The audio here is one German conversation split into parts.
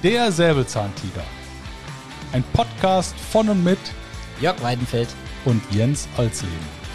Der Säbelzahntiger. Ein Podcast von und mit Jörg Weidenfeld und Jens Alsleben.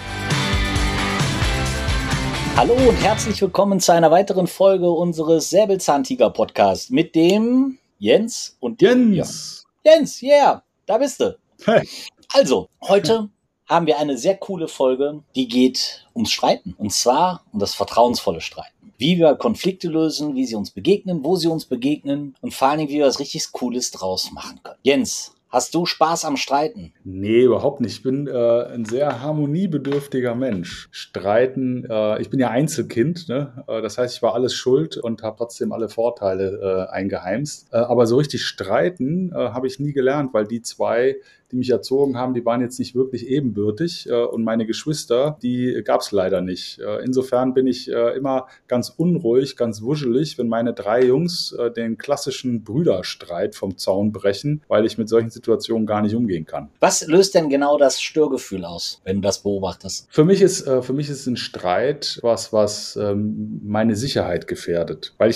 Hallo und herzlich willkommen zu einer weiteren Folge unseres Säbelzahntiger-Podcasts mit dem Jens und dem Jens! Jens, yeah, da bist du. Hey. Also, heute haben wir eine sehr coole Folge, die geht ums Streiten. Und zwar um das vertrauensvolle Streiten. Wie wir Konflikte lösen, wie sie uns begegnen, wo sie uns begegnen und vor allen Dingen, wie wir was richtig Cooles draus machen können. Jens, hast du Spaß am Streiten? Nee, überhaupt nicht. Ich bin ein sehr harmoniebedürftiger Mensch. Streiten, ich bin ja Einzelkind, ne? Das heißt, ich war alles schuld und habe trotzdem alle Vorteile eingeheimst. Aber so richtig streiten habe ich nie gelernt, weil die zwei, die mich erzogen haben, die waren jetzt nicht wirklich ebenbürtig und meine Geschwister, die gab es leider nicht. Insofern bin ich immer ganz unruhig, ganz wuschelig, wenn meine drei Jungs den klassischen Brüderstreit vom Zaun brechen, weil ich mit solchen Situationen gar nicht umgehen kann. Was löst denn genau das Störgefühl aus, wenn du das beobachtest? Für mich ist ein Streit was meine Sicherheit gefährdet, weil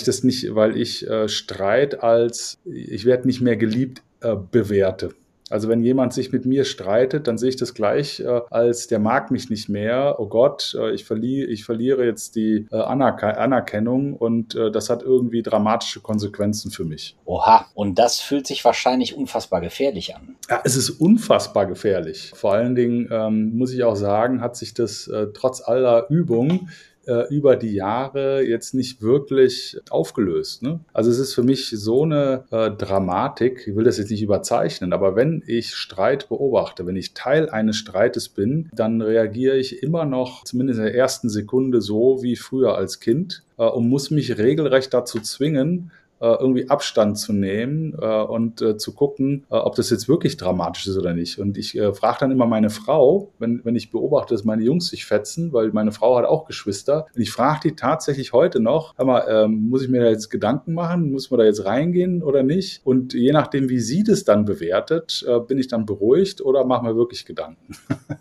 ich Streit als ich werde nicht mehr geliebt bewerte. Also wenn jemand sich mit mir streitet, dann sehe ich das gleich als der mag mich nicht mehr. Oh Gott, ich verliere jetzt die Anerkennung und das hat irgendwie dramatische Konsequenzen für mich. Oha, und das fühlt sich wahrscheinlich unfassbar gefährlich an. Ja, es ist unfassbar gefährlich. Vor allen Dingen muss ich auch sagen, hat sich das trotz aller Übung über die Jahre jetzt nicht wirklich aufgelöst. Ne? Also es ist für mich so eine Dramatik, ich will das jetzt nicht überzeichnen, aber wenn ich Streit beobachte, wenn ich Teil eines Streites bin, dann reagiere ich immer noch, zumindest in der ersten Sekunde, so wie früher als Kind und muss mich regelrecht dazu zwingen, irgendwie Abstand zu nehmen und zu gucken, ob das jetzt wirklich dramatisch ist oder nicht. Und ich frage dann immer meine Frau, wenn ich beobachte, dass meine Jungs sich fetzen, weil meine Frau hat auch Geschwister, und ich frage die tatsächlich heute noch, hör mal, muss ich mir da jetzt Gedanken machen, muss man da jetzt reingehen oder nicht? Und je nachdem, wie sie das dann bewertet, bin ich dann beruhigt oder mache mir wirklich Gedanken.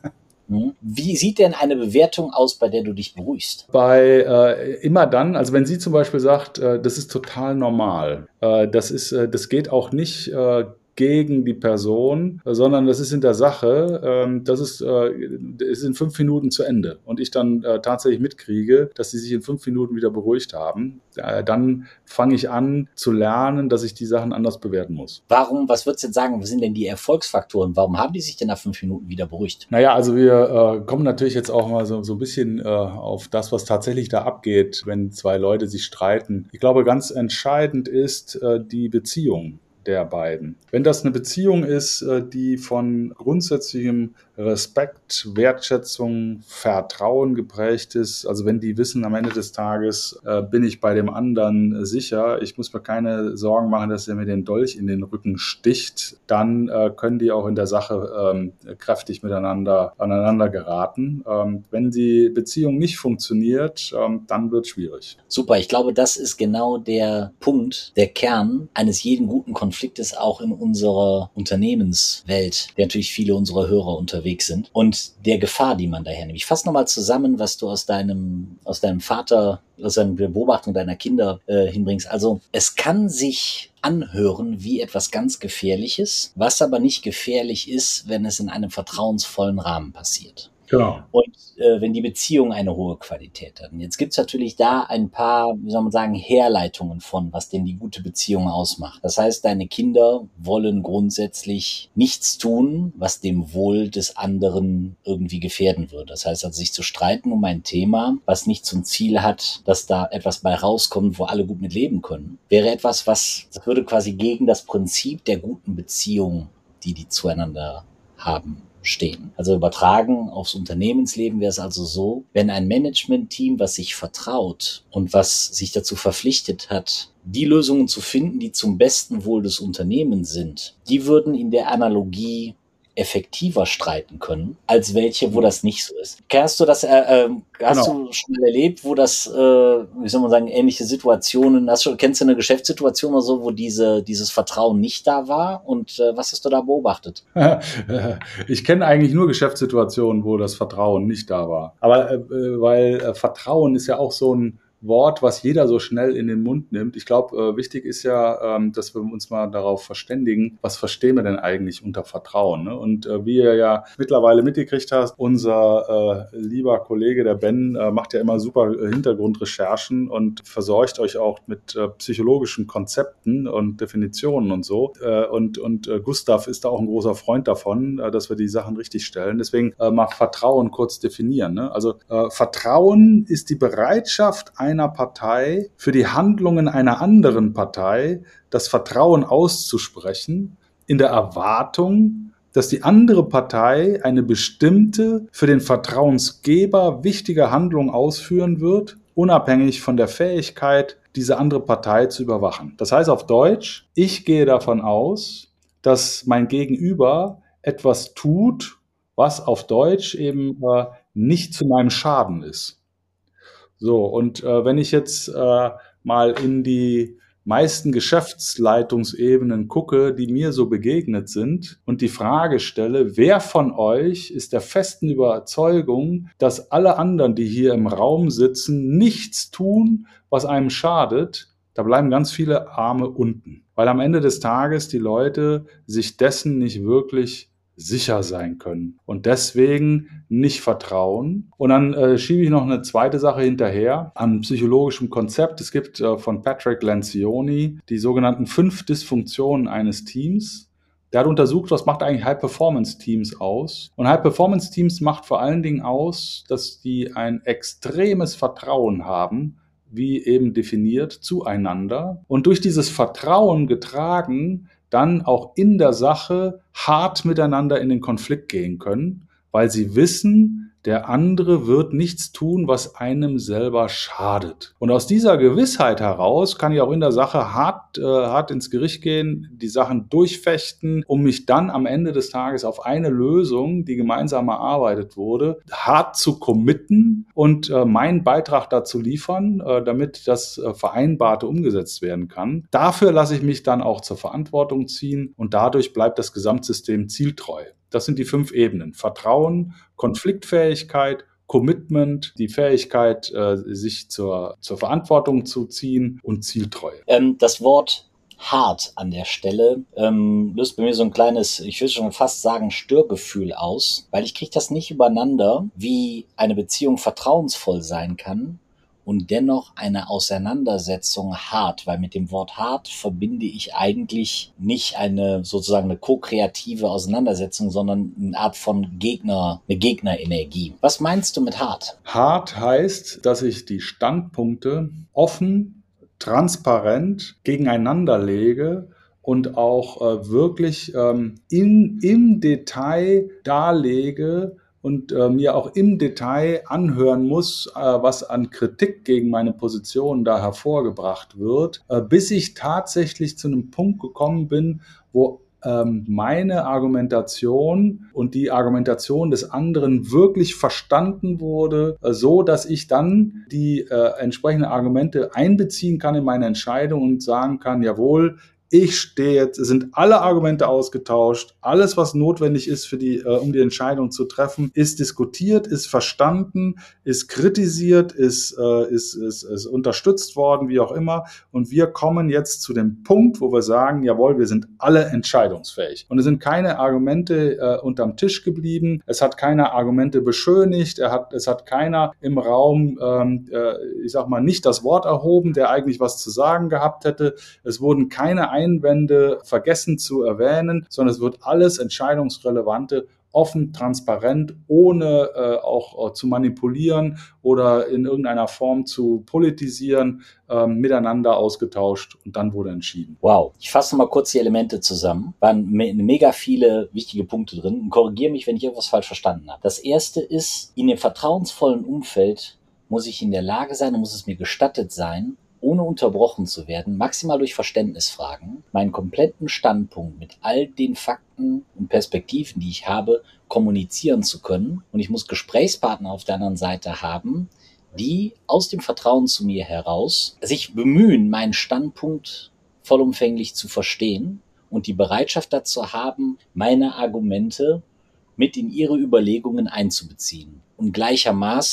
Wie sieht denn eine Bewertung aus, bei der du dich beruhigst? Immer dann, also wenn sie zum Beispiel sagt, das ist total normal, das geht auch nicht gegen die Person, sondern das ist in der Sache, das ist in 5 Minuten zu Ende und ich dann tatsächlich mitkriege, dass sie sich in 5 Minuten wieder beruhigt haben, dann fange ich an zu lernen, dass ich die Sachen anders bewerten muss. Was würdest du jetzt sagen, was sind denn die Erfolgsfaktoren? Warum haben die sich denn nach 5 Minuten wieder beruhigt? Naja, also wir kommen natürlich jetzt auch mal so ein bisschen auf das, was tatsächlich da abgeht, wenn zwei Leute sich streiten. Ich glaube, ganz entscheidend ist die Beziehung der beiden. Wenn das eine Beziehung ist, die von grundsätzlichem Respekt, Wertschätzung, Vertrauen geprägt ist, also wenn die wissen, am Ende des Tages bin ich bei dem anderen sicher, ich muss mir keine Sorgen machen, dass er mir den Dolch in den Rücken sticht, dann können die auch in der Sache kräftig aneinander geraten. Wenn die Beziehung nicht funktioniert, dann wird es schwierig. Super, ich glaube, das ist genau der Punkt, der Kern eines jeden guten Konfliktes auch in unserer Unternehmenswelt, der natürlich viele unserer Hörer unterwegs sind und der Gefahr, die man daher nimmt. Ich fasse nochmal zusammen, was du aus deinem Vater, aus der Beobachtung deiner Kinder hinbringst. Also es kann sich anhören wie etwas ganz Gefährliches, was aber nicht gefährlich ist, wenn es in einem vertrauensvollen Rahmen passiert. Genau. Und wenn die Beziehung eine hohe Qualität hat. Und jetzt gibt's natürlich da ein paar, wie soll man sagen, Herleitungen von, was denn die gute Beziehung ausmacht. Das heißt, deine Kinder wollen grundsätzlich nichts tun, was dem Wohl des anderen irgendwie gefährden würde. Das heißt also, sich zu streiten um ein Thema, was nicht zum Ziel hat, dass da etwas bei rauskommt, wo alle gut mit leben können, wäre etwas, das würde quasi gegen das Prinzip der guten Beziehung, die zueinander haben, stehen. Also übertragen aufs Unternehmensleben wäre es also so, wenn ein Management-Team, was sich vertraut und was sich dazu verpflichtet hat, die Lösungen zu finden, die zum besten Wohl des Unternehmens sind, die würden in der Analogie effektiver streiten können, als welche, wo das nicht so ist. Hast du das, hast du schon mal erlebt, wo das, wie soll man sagen, ähnliche Situationen, kennst du eine Geschäftssituation oder so, wo dieses Vertrauen nicht da war und was hast du da beobachtet? Ich kenne eigentlich nur Geschäftssituationen, wo das Vertrauen nicht da war. Aber weil Vertrauen ist ja auch so ein Wort, was jeder so schnell in den Mund nimmt. Ich glaube, wichtig ist ja, dass wir uns mal darauf verständigen, was verstehen wir denn eigentlich unter Vertrauen? Ne? Und wie ihr ja mittlerweile mitgekriegt habt, unser lieber Kollege, der Ben, macht ja immer super Hintergrundrecherchen und versorgt euch auch mit psychologischen Konzepten und Definitionen und so. Und Gustav ist da auch ein großer Freund davon, dass wir die Sachen richtig stellen. Deswegen mal Vertrauen kurz definieren. Ne? Also Vertrauen ist die Bereitschaft einer Partei für die Handlungen einer anderen Partei, das Vertrauen auszusprechen, in der Erwartung, dass die andere Partei eine bestimmte, für den Vertrauensgeber wichtige Handlung ausführen wird, unabhängig von der Fähigkeit, diese andere Partei zu überwachen. Das heißt auf Deutsch, ich gehe davon aus, dass mein Gegenüber etwas tut, was auf Deutsch eben nicht zu meinem Schaden ist. So, und wenn ich jetzt mal in die meisten Geschäftsleitungsebenen gucke, die mir so begegnet sind und die Frage stelle, wer von euch ist der festen Überzeugung, dass alle anderen, die hier im Raum sitzen, nichts tun, was einem schadet, da bleiben ganz viele Arme unten, weil am Ende des Tages die Leute sich dessen nicht wirklich sicher sein können und deswegen nicht vertrauen. Und dann schiebe ich noch eine zweite Sache hinterher an psychologischem Konzept. Es gibt von Patrick Lencioni die sogenannten 5 Dysfunktionen eines Teams. Der hat untersucht, was macht eigentlich High-Performance-Teams aus. Und High-Performance-Teams macht vor allen Dingen aus, dass die ein extremes Vertrauen haben, wie eben definiert, zueinander. Und durch dieses Vertrauen getragen, dann auch in der Sache hart miteinander in den Konflikt gehen können, weil sie wissen, der andere wird nichts tun, was einem selber schadet. Und aus dieser Gewissheit heraus kann ich auch in der Sache hart ins Gericht gehen, die Sachen durchfechten, um mich dann am Ende des Tages auf eine Lösung, die gemeinsam erarbeitet wurde, hart zu committen und meinen Beitrag dazu liefern, damit das Vereinbarte umgesetzt werden kann. Dafür lasse ich mich dann auch zur Verantwortung ziehen und dadurch bleibt das Gesamtsystem zieltreu. Das sind die 5 Ebenen. Vertrauen, Konfliktfähigkeit, Commitment, die Fähigkeit, sich zur Verantwortung zu ziehen und Zieltreue. Das Wort hart an der Stelle löst bei mir so ein kleines, ich würde schon fast sagen, Störgefühl aus, weil ich kriege das nicht übereinander, wie eine Beziehung vertrauensvoll sein kann und dennoch eine Auseinandersetzung hart, weil mit dem Wort hart verbinde ich eigentlich nicht eine ko-kreative Auseinandersetzung, sondern eine Art von eine Gegnerenergie. Was meinst du mit hart? Hart heißt, dass ich die Standpunkte offen, transparent gegeneinander lege und auch wirklich im Detail darlege, und mir auch im Detail anhören muss, was an Kritik gegen meine Position da hervorgebracht wird, bis ich tatsächlich zu einem Punkt gekommen bin, wo meine Argumentation und die Argumentation des anderen wirklich verstanden wurde, so dass ich dann die entsprechenden Argumente einbeziehen kann in meine Entscheidung und sagen kann, jawohl, ich stehe jetzt, es sind alle Argumente ausgetauscht, alles, was notwendig ist um die Entscheidung zu treffen, ist diskutiert, ist verstanden, ist kritisiert, ist unterstützt worden, wie auch immer. Und wir kommen jetzt zu dem Punkt, wo wir sagen, jawohl, wir sind alle entscheidungsfähig. Und es sind keine Argumente unterm Tisch geblieben, es hat keine Argumente beschönigt, es hat keiner im Raum, nicht das Wort erhoben, der eigentlich was zu sagen gehabt hätte. Es wurden keine Einwände vergessen zu erwähnen, sondern es wird alles Entscheidungsrelevante offen, transparent, ohne auch zu manipulieren oder in irgendeiner Form zu politisieren, miteinander ausgetauscht und dann wurde entschieden. Wow, ich fasse mal kurz die Elemente zusammen. Waren mega viele wichtige Punkte drin und korrigiere mich, wenn ich irgendwas falsch verstanden habe. Das erste ist, in dem vertrauensvollen Umfeld muss ich in der Lage sein und muss es mir gestattet sein, ohne unterbrochen zu werden, maximal durch Verständnisfragen, meinen kompletten Standpunkt mit all den Fakten und Perspektiven, die ich habe, kommunizieren zu können. Und ich muss Gesprächspartner auf der anderen Seite haben, die aus dem Vertrauen zu mir heraus sich bemühen, meinen Standpunkt vollumfänglich zu verstehen und die Bereitschaft dazu haben, meine Argumente mit in ihre Überlegungen einzubeziehen. Und gleichermaßen,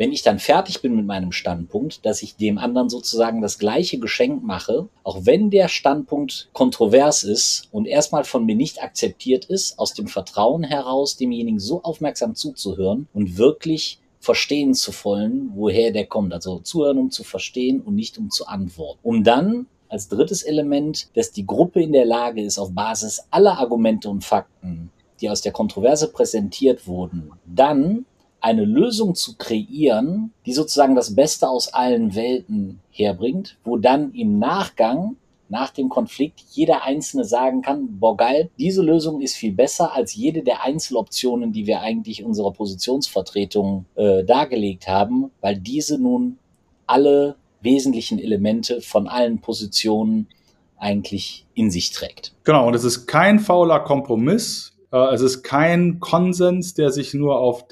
wenn ich dann fertig bin mit meinem Standpunkt, dass ich dem anderen sozusagen das gleiche Geschenk mache, auch wenn der Standpunkt kontrovers ist und erstmal von mir nicht akzeptiert ist, aus dem Vertrauen heraus, demjenigen so aufmerksam zuzuhören und wirklich verstehen zu wollen, woher der kommt. Also zuhören, um zu verstehen und nicht um zu antworten. Um dann als drittes Element, dass die Gruppe in der Lage ist, auf Basis aller Argumente und Fakten, die aus der Kontroverse präsentiert wurden, dann eine Lösung zu kreieren, die sozusagen das Beste aus allen Welten herbringt, wo dann im Nachgang, nach dem Konflikt, jeder Einzelne sagen kann, boah geil, diese Lösung ist viel besser als jede der Einzeloptionen, die wir eigentlich unserer Positionsvertretung dargelegt haben, weil diese nun alle wesentlichen Elemente von allen Positionen eigentlich in sich trägt. Genau, und es ist kein fauler Kompromiss. Es ist kein Konsens, der sich nur auf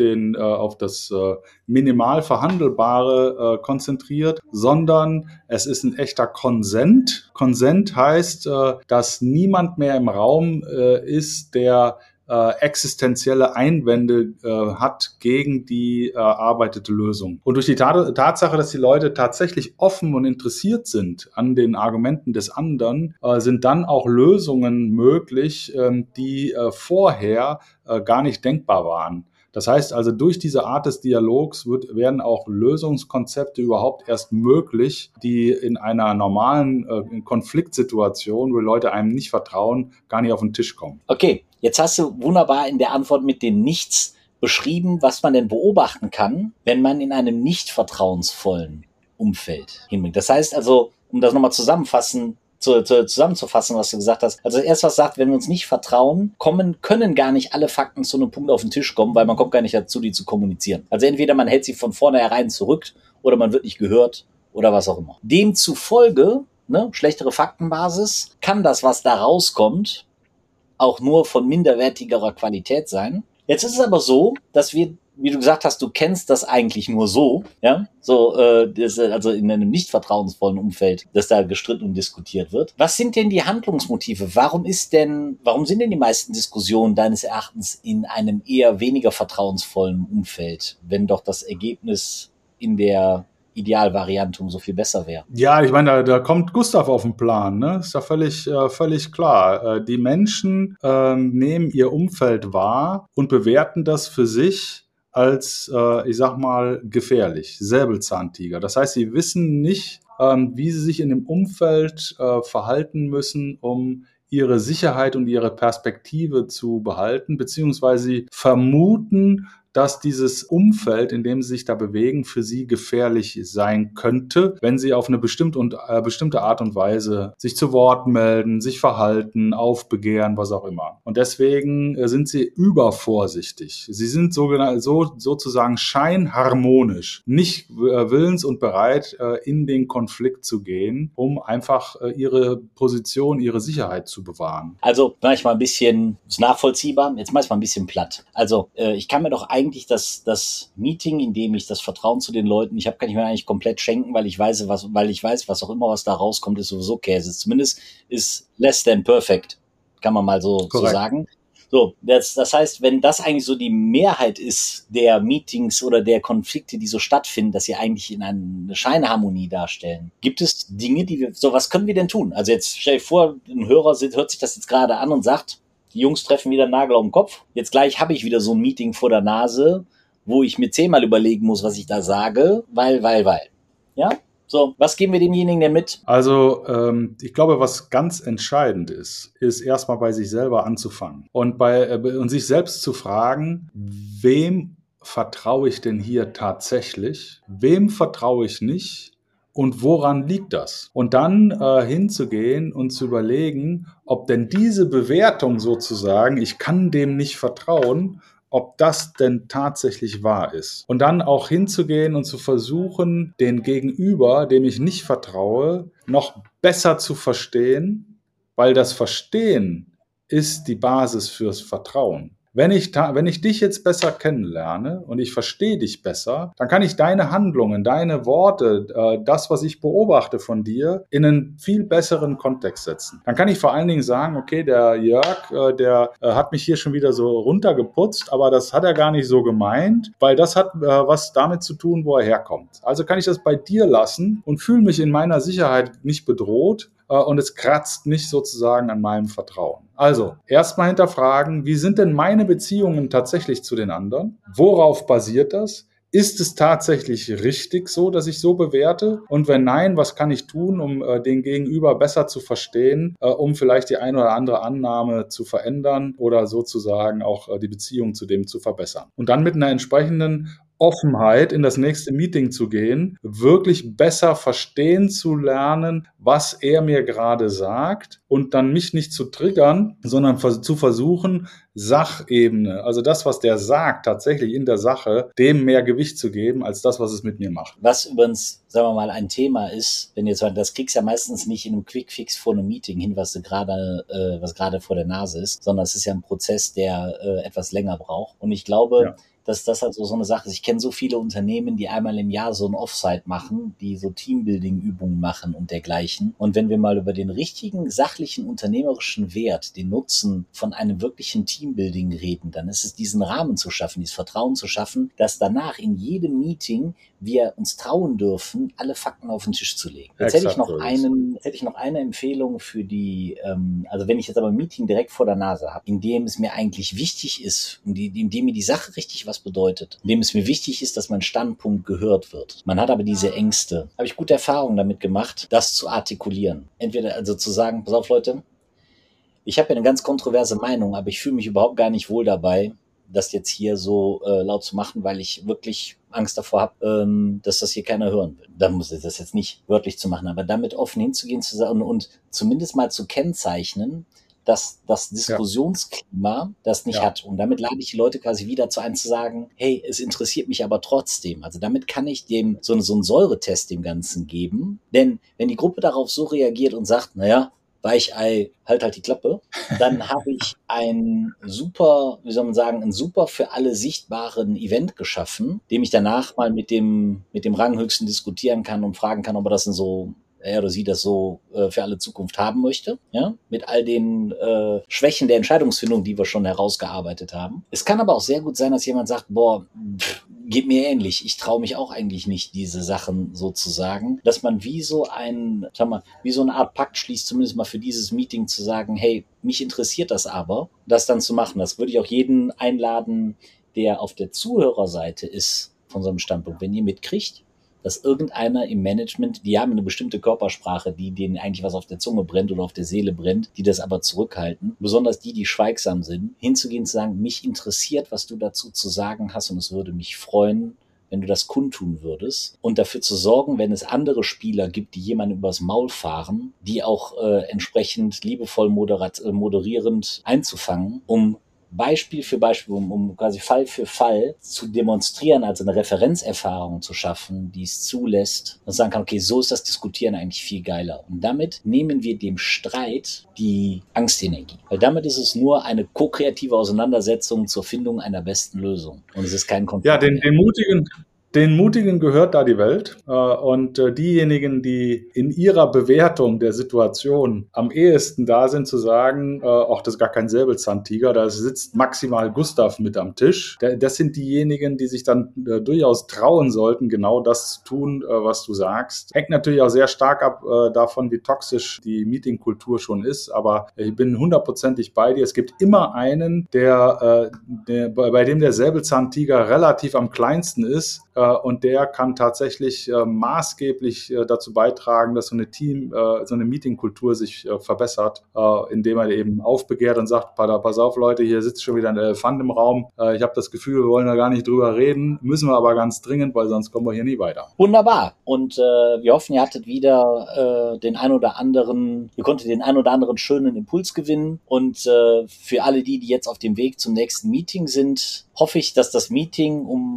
das minimal Verhandelbare konzentriert, sondern es ist ein echter Konsent. Konsent heißt, dass niemand mehr im Raum ist, der existenzielle Einwände hat gegen die erarbeitete Lösung. Und durch die Tatsache, dass die Leute tatsächlich offen und interessiert sind an den Argumenten des anderen, sind dann auch Lösungen möglich, die vorher gar nicht denkbar waren. Das heißt also, durch diese Art des Dialogs werden auch Lösungskonzepte überhaupt erst möglich, die in einer normalen Konfliktsituation, wo Leute einem nicht vertrauen, gar nicht auf den Tisch kommen. Okay, jetzt hast du wunderbar in der Antwort mit dem Nichts beschrieben, was man denn beobachten kann, wenn man in einem nicht vertrauensvollen Umfeld hinbringt. Das heißt also, um das nochmal zusammenzufassen, was du gesagt hast. Also erst was sagt, wenn wir uns nicht vertrauen, können gar nicht alle Fakten zu einem Punkt auf den Tisch kommen, weil man kommt gar nicht dazu, die zu kommunizieren. Also entweder man hält sie von vornherein zurück oder man wird nicht gehört oder was auch immer. Demzufolge, schlechtere Faktenbasis, kann das, was da rauskommt, auch nur von minderwertigerer Qualität sein. Jetzt ist es aber so, dass wir, wie du gesagt hast, du kennst das eigentlich nur so, ja, also in einem nicht vertrauensvollen Umfeld, dass da gestritten und diskutiert wird. Was sind denn die Handlungsmotive? Warum sind denn die meisten Diskussionen deines Erachtens in einem eher weniger vertrauensvollen Umfeld, wenn doch das Ergebnis in der Idealvariante umso viel besser wäre? Ja, ich meine, da kommt Gustav auf den Plan, ne? Ist ja völlig klar. Die Menschen nehmen ihr Umfeld wahr und bewerten das für sich als, ich sag mal, gefährlich, Säbelzahntiger. Das heißt, sie wissen nicht, wie sie sich in dem Umfeld verhalten müssen, um ihre Sicherheit und ihre Perspektive zu behalten, beziehungsweise sie vermuten, dass dieses Umfeld, in dem sie sich da bewegen, für sie gefährlich sein könnte, wenn sie auf eine bestimmte Art und Weise sich zu Wort melden, sich verhalten, aufbegehren, was auch immer. Und deswegen sind sie übervorsichtig. Sie sind sozusagen scheinharmonisch, nicht willens und bereit, in den Konflikt zu gehen, um einfach ihre Position, ihre Sicherheit zu bewahren. Also manchmal ein bisschen, ist nachvollziehbar, jetzt manchmal ein bisschen platt. Also ich kann mir doch eigentlich das Meeting, in dem ich das Vertrauen zu den Leuten, kann ich mir eigentlich komplett schenken, weil ich weiß, was auch immer, was da rauskommt, ist sowieso Käse. Zumindest ist less than perfect, kann man mal so sagen. So, das heißt, wenn das eigentlich so die Mehrheit ist der Meetings oder der Konflikte, die so stattfinden, dass sie eigentlich in eine Scheinharmonie darstellen, gibt es Dinge, was können wir denn tun? Also jetzt stell dir vor, ein Hörer hört sich das jetzt gerade an und sagt, die Jungs treffen wieder einen Nagel auf den Kopf. Jetzt gleich habe ich wieder so ein Meeting vor der Nase, wo ich mir 10-mal überlegen muss, was ich da sage, weil. Ja? So, was geben wir demjenigen denn mit? Also ich glaube, was ganz entscheidend ist erstmal bei sich selber anzufangen und sich selbst zu fragen, wem vertraue ich denn hier tatsächlich? Wem vertraue ich nicht? Und woran liegt das? Und dann hinzugehen und zu überlegen, ob denn diese Bewertung sozusagen, ich kann dem nicht vertrauen, ob das denn tatsächlich wahr ist. Und dann auch hinzugehen und zu versuchen, den Gegenüber, dem ich nicht vertraue, noch besser zu verstehen, weil das Verstehen ist die Basis fürs Vertrauen. Wenn ich dich jetzt besser kennenlerne und ich verstehe dich besser, dann kann ich deine Handlungen, deine Worte, das, was ich beobachte von dir, in einen viel besseren Kontext setzen. Dann kann ich vor allen Dingen sagen, okay, der Jörg, der hat mich hier schon wieder so runtergeputzt, aber das hat er gar nicht so gemeint, weil das hat was damit zu tun, wo er herkommt. Also kann ich das bei dir lassen und fühle mich in meiner Sicherheit nicht bedroht, und es kratzt nicht sozusagen an meinem Vertrauen. Also, erstmal hinterfragen, wie sind denn meine Beziehungen tatsächlich zu den anderen? Worauf basiert das? Ist es tatsächlich richtig so, dass ich so bewerte? Und wenn nein, was kann ich tun, um den Gegenüber besser zu verstehen, um vielleicht die eine oder andere Annahme zu verändern oder sozusagen auch die Beziehung zu dem zu verbessern? Und dann mit einer entsprechenden Offenheit in das nächste Meeting zu gehen, wirklich besser verstehen zu lernen, was er mir gerade sagt und dann mich nicht zu triggern, sondern zu versuchen, Sachebene, also das, was der sagt, tatsächlich in der Sache, dem mehr Gewicht zu geben, als das, was es mit mir macht. Was übrigens, sagen wir mal, ein Thema ist, wenn jetzt das kriegst du ja meistens nicht in einem Quick-Fix vor einem Meeting hin, was gerade vor der Nase ist, sondern es ist ja ein Prozess, der etwas länger braucht. Und ich glaube, Ja. dass das halt so eine Sache ist. Ich kenne so viele Unternehmen, die einmal im Jahr so ein Offsite machen, die so Teambuilding-Übungen machen und dergleichen. Und wenn wir mal über den richtigen, sachlichen, unternehmerischen Wert, den Nutzen von einem wirklichen Teambuilding reden, dann ist es diesen Rahmen zu schaffen, dieses Vertrauen zu schaffen, dass danach in jedem Meeting wir uns trauen dürfen, alle Fakten auf den Tisch zu legen. Jetzt hätte ich noch eine Empfehlung für die, also wenn ich jetzt aber ein Meeting direkt vor der Nase habe, in dem es mir eigentlich wichtig ist, in dem mir die Sache richtig was bedeutet, in dem es mir wichtig ist, dass mein Standpunkt gehört wird. Man hat aber diese Ängste. Habe ich gute Erfahrungen damit gemacht, das zu artikulieren. Entweder also zu sagen, pass auf Leute, ich habe ja eine ganz kontroverse Meinung, aber ich fühle mich überhaupt gar nicht wohl dabei, das jetzt hier so laut zu machen, weil ich wirklich Angst davor habe, dass das hier keiner hören will. Da muss ich das jetzt nicht wörtlich zu machen, aber damit offen hinzugehen zu sagen und zumindest mal zu kennzeichnen, dass das Diskussionsklima das nicht hat. Und damit lade ich die Leute quasi wieder zu einem zu sagen, hey, es interessiert mich aber trotzdem. Also damit kann ich dem so einen Säuretest dem Ganzen geben. Denn wenn die Gruppe darauf so reagiert und sagt, naja, Weichei, halt die Klappe, dann habe ich ein super, wie soll man sagen, ein super für alle sichtbaren Event geschaffen, dem ich danach mal mit dem Ranghöchsten diskutieren kann und fragen kann, ob er das denn so, er oder sie das so für alle Zukunft haben möchte, ja, mit all den Schwächen der Entscheidungsfindung, die wir schon herausgearbeitet haben. Es kann aber auch sehr gut sein, dass jemand sagt, boah, geht mir ähnlich. Ich traue mich auch eigentlich nicht, diese Sachen so zu sagen, dass man wie so eine Art Pakt schließt, zumindest mal für dieses Meeting zu sagen, hey, mich interessiert das aber, das dann zu machen. Das würde ich auch jeden einladen, der auf der Zuhörerseite ist von so einem Standpunkt. Wenn ihr mitkriegt, dass irgendeiner im Management, die haben eine bestimmte Körpersprache, die denen eigentlich was auf der Zunge brennt oder auf der Seele brennt, die das aber zurückhalten, besonders die schweigsam sind, hinzugehen zu sagen, mich interessiert, was du dazu zu sagen hast und es würde mich freuen, wenn du das kundtun würdest und dafür zu sorgen, wenn es andere Spieler gibt, die jemanden übers Maul fahren, die auch entsprechend liebevoll moderierend einzufangen, um Beispiel für Beispiel, um quasi Fall für Fall zu demonstrieren, also eine Referenzerfahrung zu schaffen, die es zulässt und sagen kann, okay, so ist das Diskutieren eigentlich viel geiler. Und damit nehmen wir dem Streit die Angstenergie. Weil damit ist es nur eine ko-kreative Auseinandersetzung zur Findung einer besten Lösung. Und es ist kein Konflikt. Ja, den Mutigen gehört da die Welt. Und diejenigen, die in ihrer Bewertung der Situation am ehesten da sind, zu sagen, auch das ist gar kein Säbelzahntiger, da sitzt maximal Gustav mit am Tisch. Das sind diejenigen, die sich dann durchaus trauen sollten, genau das zu tun, was du sagst. Hängt natürlich auch sehr stark ab davon, wie toxisch die Meetingkultur schon ist. Aber ich bin 100%ig bei dir. Es gibt immer einen, bei dem der Säbelzahntiger relativ am kleinsten ist. Und der kann tatsächlich maßgeblich dazu beitragen, dass so eine Meetingkultur sich verbessert, indem er eben aufbegehrt und sagt, pass auf Leute, hier sitzt schon wieder ein Elefant im Raum. Ich habe das Gefühl, wir wollen da gar nicht drüber reden, müssen wir aber ganz dringend, weil sonst kommen wir hier nie weiter. Wunderbar. Und wir hoffen, ihr hattet wieder ihr konntet den ein oder anderen schönen Impuls gewinnen. Und für alle die jetzt auf dem Weg zum nächsten Meeting sind, hoffe ich, dass das Meeting um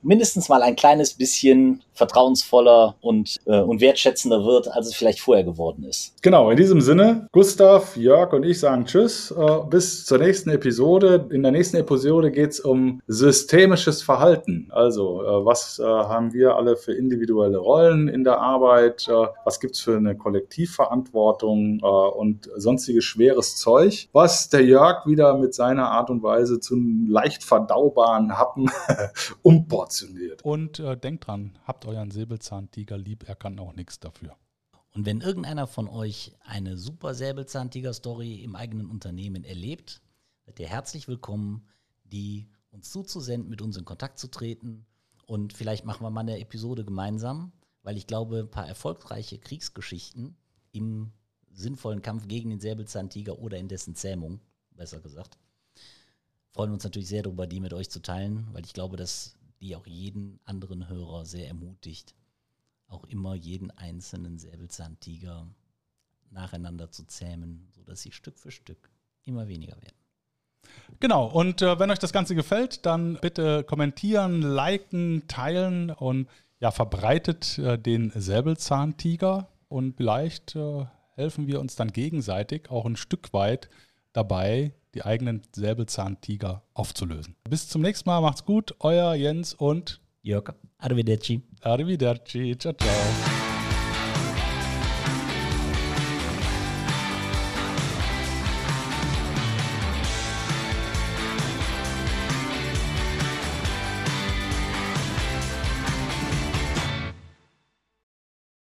mindestens mal ein kleines bisschen vertrauensvoller und wertschätzender wird, als es vielleicht vorher geworden ist. Genau, in diesem Sinne, Gustav, Jörg und ich sagen Tschüss, bis zur nächsten Episode. In der nächsten Episode geht es um systemisches Verhalten. Also, was haben wir alle für individuelle Rollen in der Arbeit? Was gibt es für eine Kollektivverantwortung und sonstiges schweres Zeug, was der Jörg wieder mit seiner Art und Weise zu einem leicht verdaubaren Happen umportioniert. Und denkt dran, habt euren Säbelzahntiger lieb, er kann auch nichts dafür. Und wenn irgendeiner von euch eine super Säbelzahntiger-Story im eigenen Unternehmen erlebt, seid ihr herzlich willkommen, die uns zuzusenden, mit uns in Kontakt zu treten. Und vielleicht machen wir mal eine Episode gemeinsam, weil ich glaube, ein paar erfolgreiche Kriegsgeschichten im sinnvollen Kampf gegen den Säbelzahntiger oder in dessen Zähmung, besser gesagt, freuen uns natürlich sehr darüber, die mit euch zu teilen, weil ich glaube, dass die auch jeden anderen Hörer sehr ermutigt, auch immer jeden einzelnen Säbelzahntiger nacheinander zu zähmen, sodass sie Stück für Stück immer weniger werden. Genau, und wenn euch das Ganze gefällt, dann bitte kommentieren, liken, teilen und ja, verbreitet den Säbelzahntiger und vielleicht helfen wir uns dann gegenseitig auch ein Stück weit dabei, die eigenen Säbelzahntiger aufzulösen. Bis zum nächsten Mal, macht's gut, euer Jens und Jörg, arrivederci. Arrivederci, ciao, ciao.